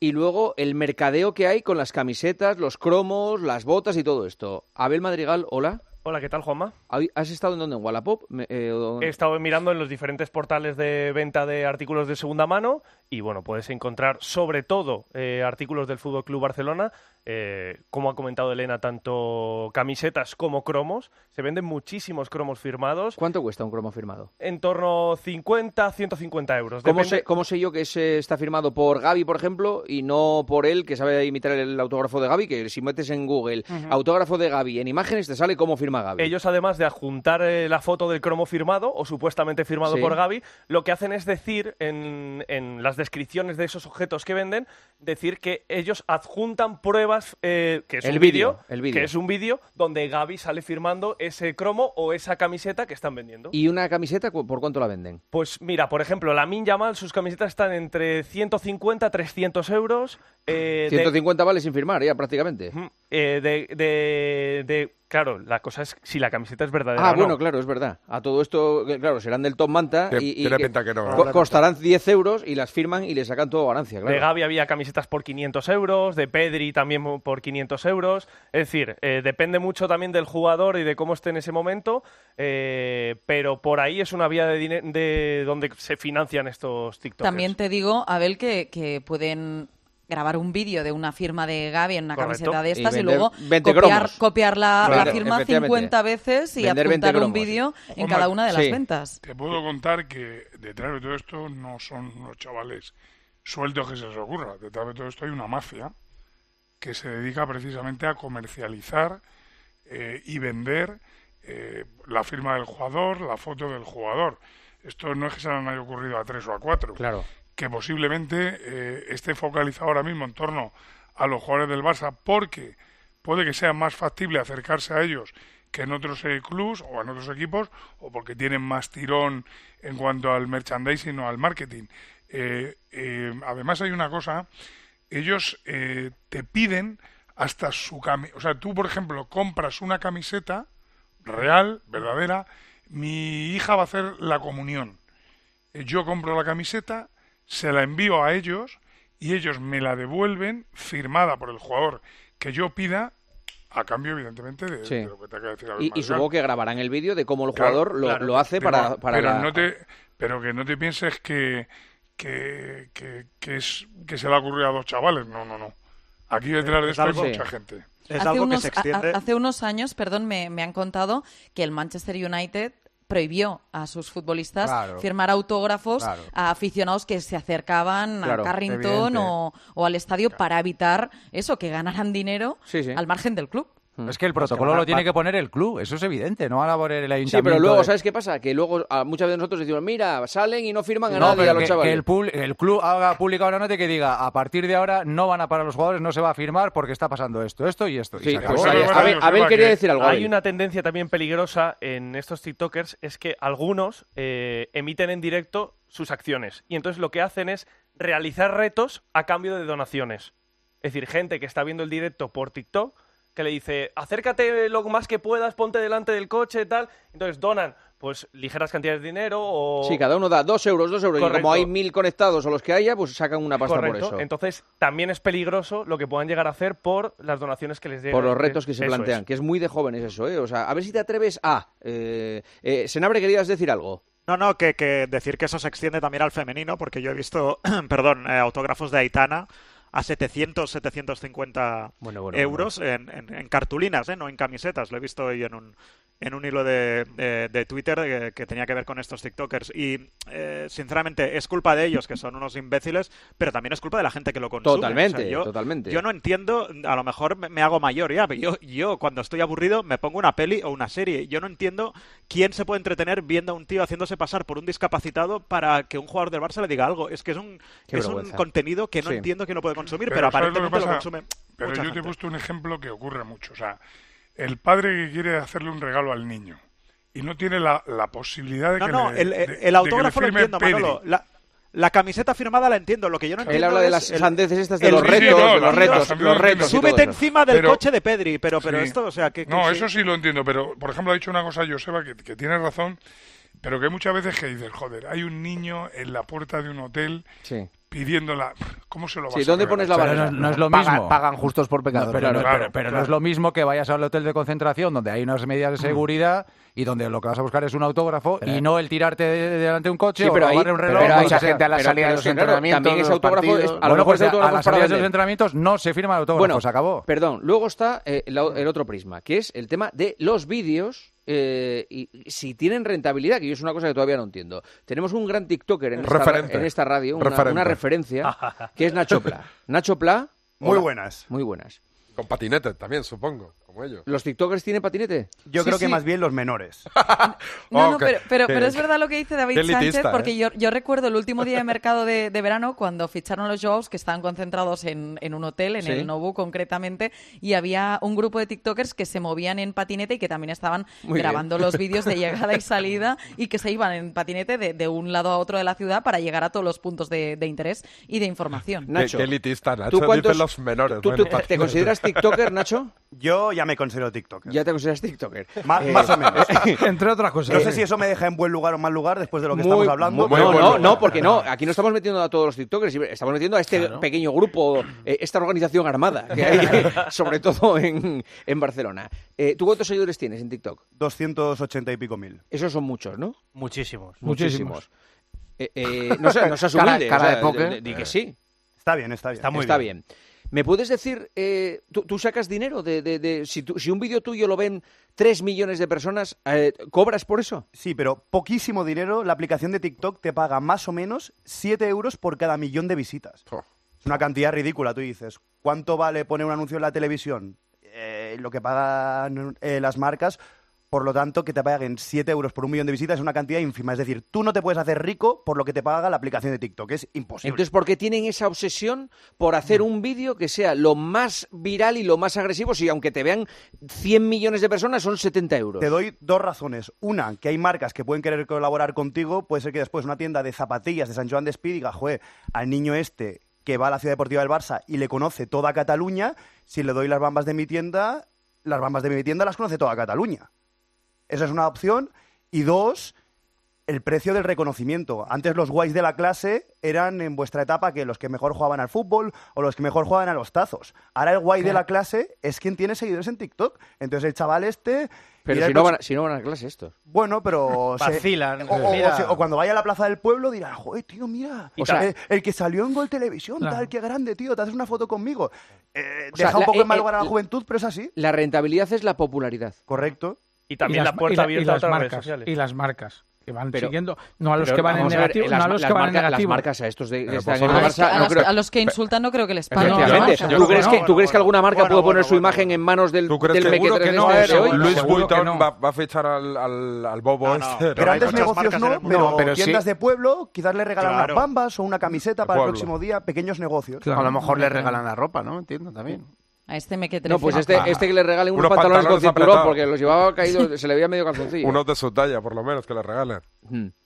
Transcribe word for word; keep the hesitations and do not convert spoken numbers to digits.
y luego el mercadeo que hay con las camisetas, los cromos, las botas y todo esto. Abel Madrigal, hola. Hola, ¿qué tal, Juanma? ¿Has estado en dónde? ¿En Wallapop? Eh, o... He estado mirando en los diferentes portales de venta de artículos de segunda mano y, bueno, puedes encontrar sobre todo eh, artículos del F C Barcelona, eh, como ha comentado Elena, tanto camisetas como cromos. Se venden muchísimos cromos firmados. ¿Cuánto cuesta un cromo firmado? En torno a cincuenta, ciento cincuenta euros. ¿Cómo, Depende... sé, ¿Cómo sé yo que ese está firmado por Gavi, por ejemplo, y no por él, que sabe imitar el autógrafo de Gavi? Que si metes en Google uh-huh. autógrafo de Gavi en imágenes, te sale cómo firma Gavi. Ellos, además de adjuntar eh, la foto del cromo firmado, o supuestamente firmado sí. por Gavi, lo que hacen es decir, en, en las descripciones de esos objetos que venden, decir que ellos adjuntan pruebas, eh, que es el un vídeo, vídeo, que es un vídeo donde Gavi sale firmando ese cromo o esa camiseta que están vendiendo. ¿Y una camiseta por cuánto la venden? Pues mira, por ejemplo, Lamine Yamal, sus camisetas están entre ciento cincuenta a trescientos euros. Eh, ciento cincuenta de... vale sin firmar, ya prácticamente. Eh, de, de, de... Claro, la cosa es si la camiseta es verdadera Ah, o no. bueno, claro, es verdad. A todo esto, claro, serán del Top Manta Te, y, y tiene que pinta que no, co- costarán diez euros y las firman y le sacan todo ganancia, claro. De Gavi había camisetas por quinientos euros, de Pedri también por quinientos euros. Es decir, eh, depende mucho también del jugador y de cómo esté en ese momento, eh, pero por ahí es una vía de, dine- de donde se financian estos TikTokers. También te digo, Abel, que, que pueden... grabar un vídeo de una firma de Gavi en una Correcto. camiseta de estas y, vender y luego copiar, cromos. copiar la, Claro, la firma cincuenta veces y vender adjuntar un cromos. vídeo en Juanma, cada una de las sí. ventas. Te puedo contar que detrás de todo esto no son unos chavales sueltos que se les ocurra. Detrás de todo esto hay una mafia que se dedica precisamente a comercializar eh, y vender eh, la firma del jugador, la foto del jugador. Esto no es que se le haya ocurrido a tres o a cuatro. Claro. Que posiblemente eh, esté focalizado ahora mismo en torno a los jugadores del Barça, porque puede que sea más factible acercarse a ellos que en otros eh, clubs o en otros equipos, o porque tienen más tirón en cuanto al merchandising o al marketing. Eh, eh, además hay una cosa, ellos eh, te piden hasta su camiseta, o sea, tú por ejemplo compras una camiseta real, verdadera, mi hija va a hacer la comunión, eh, yo compro la camiseta, se la envío a ellos y ellos me la devuelven firmada por el jugador que yo pida, a cambio evidentemente de, sí. de lo que te acaba de decir. Y, y supongo que grabarán el vídeo de cómo el claro, jugador lo, claro, lo hace pero, para, para pero la... no te pero que no te pienses que que, que, que es que se le ha ocurrido a dos chavales, no, no, no. Aquí detrás de esto hay mucha gente. Es hace algo unos, que se extiende. a, hace unos años, perdón, me, me han contado que el Manchester United prohibió a sus futbolistas claro. firmar autógrafos claro. a aficionados que se acercaban claro, a Carrington o, o al estadio claro. para evitar eso, que ganaran dinero sí, sí. al margen del club. Es que el protocolo que lo tiene que poner el club, eso es evidente, no van a poner el ayuntamiento. Sí, pero luego, de... ¿sabes qué pasa? Que luego a muchas veces nosotros decimos, mira, salen y no firman a No, nadie pero a los que, chavales. que el, pub- el club haga pública una nota que diga, a partir de ahora no van a parar los jugadores, no se va a firmar porque está pasando esto, esto y esto. Y Sí, se acabó. pues, Pero a, bueno, ver, yo a ver, sepa quería que decir algo. Hay Abel. una tendencia también peligrosa en estos TikTokers, es que algunos eh, emiten en directo sus acciones y entonces lo que hacen es realizar retos a cambio de donaciones. Es decir, gente que está viendo el directo por TikTok que le dice, acércate lo más que puedas, ponte delante del coche, tal. Entonces donan, pues, ligeras cantidades de dinero o... Sí, cada uno da dos euros, dos euros. Correcto. Y como hay mil conectados o los que haya, pues sacan una pasta Correcto. por eso. Entonces, también es peligroso lo que puedan llegar a hacer por las donaciones que les den. Por los retos que se Eso plantean, es. que es muy de jóvenes eso, ¿eh? O sea, a ver si te atreves a... Eh, eh, Senabre, ¿querías decir algo? No, no, que, que decir que eso se extiende también al femenino, porque yo he visto, perdón, eh, autógrafos de Aitana a setecientos, setecientos cincuenta Bueno, bueno, euros En, en, en cartulinas, ¿eh? No en camisetas. Lo he visto hoy en un, en un hilo de, de, de Twitter que, que tenía que ver con estos TikTokers. Y, eh, sinceramente, es culpa de ellos, que son unos imbéciles, pero también es culpa de la gente que lo consume. Totalmente, O sea, yo, totalmente. Yo no entiendo, a lo mejor me, me hago mayor ya, pero yo, yo cuando estoy aburrido me pongo una peli o una serie. Yo no entiendo quién se puede entretener viendo a un tío haciéndose pasar por un discapacitado para que un jugador del Barça le diga algo. Es que es un, es un contenido que no Sí. entiendo quién lo puede consumir, Pero pero, ¿sabes lo que aparentemente lo, pasa? consume Pero mucha yo te he gente. puesto un ejemplo que ocurre mucho. O sea, el padre que quiere hacerle un regalo al niño y no tiene la, la posibilidad de No, que no, le, el, de- el de que le autógrafo lo firme entiendo, Pedri. Manolo. La, la camiseta firmada la entiendo. Lo que yo no Él entiendo habla de es las el- sandeces estas de el los vídeo retos, no, de los las- retos, las- los retos. y todo Súbete eso. encima del Pero- coche de Pedri, pero, pero Sí. esto, o sea, que... que No, sí. eso sí lo entiendo, pero por ejemplo ha dicho una cosa Joseba que, que tiene razón, pero que hay muchas veces que dices, joder, hay un niño en la puerta de un hotel Sí. pidiéndola. ¿Cómo se lo vas Sí, a ¿dónde regalar? pones la Pero barrera? no, no es lo Pagan, mismo. pagan justos por No, pecadores. pero no, Claro, pero- pero claro. no es lo mismo que vayas al hotel de concentración donde hay unas medidas de seguridad y donde lo que vas a buscar es un autógrafo Pero- y no el tirarte de- de- delante de un coche Sí, o pero ahí- robarle un Pero reloj. hay o lo mucha que sea. gente a la Pero- salida pero de los es que, claro, entrenamientos. también de ese los autógrafo partidos. es- a lo Bueno, mejor pues ese a, autógrafo a es las para salidas de los vender. entrenamientos no se firma el autógrafo, Bueno, se acabó. Perdón, luego está eh, la- el otro prisma, que es el tema de los vídeos eh, y y si tienen rentabilidad, que yo es una cosa que todavía no entiendo. Tenemos un gran TikToker en esta, ra- Referente. en esta radio, una, Referente. una referencia, que es Nacho Pla. Nacho Pla, Muy hola. buenas. Muy buenas. Con patinete también, supongo, como ellos. ¿Los TikTokers tienen patinete? Yo Sí, creo que sí. más bien los menores. No, Oh, no, qué- pero, pero, qué- pero es verdad lo que dice David qué elitista, Sánchez, porque ¿eh? yo, yo recuerdo el último día de mercado de, de verano cuando ficharon los Joaos, que estaban concentrados en, en un hotel, en Sí. el Nobu concretamente, y había un grupo de TikTokers que se movían en patinete y que también estaban Muy grabando los vídeos de llegada y salida y que se iban en patinete de, de un lado a otro de la ciudad para llegar a todos los puntos de, de interés y de información. Qué- Nacho, Qué elitista, Nacho. ¿tú cuántos- Dicen los menores. ¿Tú, ¿no? tú- En te patinete. consideras TikToker, Nacho? Yo ya me considero TikToker. Ya te consideras TikToker. Ma- Eh, Más o menos. Entre otras cosas. No sé si eso me deja en buen lugar o mal lugar después de lo que Muy- estamos hablando. muy- Muy no, buen no, lugar. no, porque no. Aquí no estamos metiendo a todos los TikTokers, estamos metiendo a este pequeño grupo, eh, esta organización armada que hay, sobre todo en, en Barcelona. Eh, ¿Tú cuántos seguidores tienes en TikTok? doscientos ochenta y pico mil. Esos son muchos, ¿no? Muchísimos. Muchísimos. Eh, eh, no seas no seas Cara- humilde. cara o sea, de póker. di- di que sí. Está bien, está bien. Está muy Está bien. bien. ¿Me puedes decir, eh, ¿tú, tú sacas dinero de, de- de- si, tú- si un vídeo tuyo lo ven tres millones de personas, eh, ¿cobras por eso? Sí, pero poquísimo dinero. La aplicación de TikTok te paga más o menos siete euros por cada millón de visitas. Oh. Es una cantidad ridícula. Tú dices, ¿cuánto vale poner un anuncio en la televisión? Eh, lo que pagan eh, las marcas. Por lo tanto, que te paguen siete euros por un millón de visitas es una cantidad ínfima. Es decir, tú no te puedes hacer rico por lo que te paga la aplicación de TikTok. Es imposible. Entonces, ¿por qué tienen esa obsesión por hacer un vídeo que sea lo más viral y lo más agresivo? Si aunque te vean cien millones de personas, son setenta euros. Te doy dos razones. Una, que hay marcas que pueden querer colaborar contigo. Puede ser que después una tienda de zapatillas de San Joan de Espí diga, joder, al niño este que va a la Ciudad Deportiva del Barça y le conoce toda Cataluña, si le doy las bambas de mi tienda, las bambas de mi tienda las conoce toda Cataluña. Esa es una opción. Y dos, el precio del reconocimiento. Antes los guays de la clase eran en vuestra etapa que los que mejor jugaban al fútbol o los que mejor jugaban a los tazos. Ahora el guay de la clase es quien tiene seguidores en TikTok. Entonces el chaval este... Pero irá si el no, próximo- van a, si no van a clase estos. Bueno, pero... se- Vacilan. o, o- Mira. o se- o cuando vaya a la plaza del pueblo dirán, joder, tío, mira. O O sea, sea- el, el que salió en Gol Televisión, Claro. tal, qué grande, tío, te haces una foto conmigo. Eh, O sea, deja un la- poco eh, en mal eh, lugar a la la- juventud, pero es así. La rentabilidad es la popularidad. Correcto. Y también y la las- puerta y la- y abierta a las otras marcas, redes sociales. Y las marcas que van Pero- siguiendo, no a los Pero que van en vamos a ver, negativo, las no a ma- los las que van en marcas- Las negativo. marcas a estos de, que Pero están por en el favor. A, Barça, a no los, creo- a los que insultan no creo que les paguen. Efectivamente. no, ¿Tú, no, crees no, que, no, ¿Tú crees que alguna marca bueno, puede poner bueno, su bueno, imagen bueno. en manos del, ¿Tú crees del que mequetrefe seguro que este no? de Seguro- hoy? Luis seguro que Vuitton no. va, va a fichar al, al, al bobo No, no, este. Pero hay antes muchas negocios marcas en no, el mundo. pero, No, pero tiendas sí. de pueblo quizás le regalan Claro. unas bambas o una camiseta De para el pueblo. próximo día, pequeños negocios. Claro. A lo mejor le regalan la ropa, ¿no? Entiendo también. A este me que No, pues este, Ah. este que le regalen unos Unos pantalones con pantalones cinturón apretados. porque los llevaba caídos, se le veía medio calzoncillo. Unos de su talla, por lo menos, que le regalen. Hmm.